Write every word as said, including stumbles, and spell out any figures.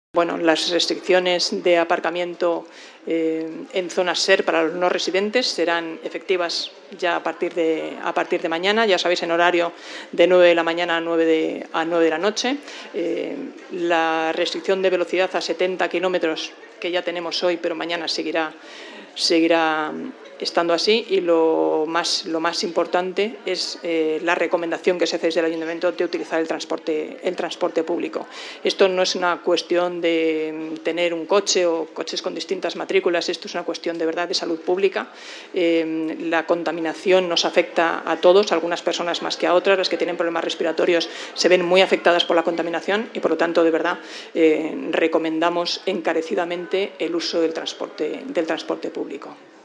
Bueno, las restricciones de aparcamiento eh, en zonas S E R para los no residentes serán efectivas ya a partir de, a partir de mañana, ya sabéis, en horario de nueve de la mañana a nueve de, a nueve de la noche. Eh, la restricción de velocidad a setenta kilómetros que ya tenemos hoy, pero mañana seguirá, seguirá estando así, y lo más, lo más importante es eh, la recomendación que se hace desde el Ayuntamiento de utilizar el transporte, el transporte público. Esto no es una cuestión de tener un coche o coches con distintas matrículas, esto es una cuestión de verdad de salud pública. Eh, la contaminación nos afecta a todos, a algunas personas más que a otras. Las que tienen problemas respiratorios se ven muy afectadas por la contaminación y, por lo tanto, de verdad, eh, recomendamos encarecidamente el uso del transporte, del transporte público.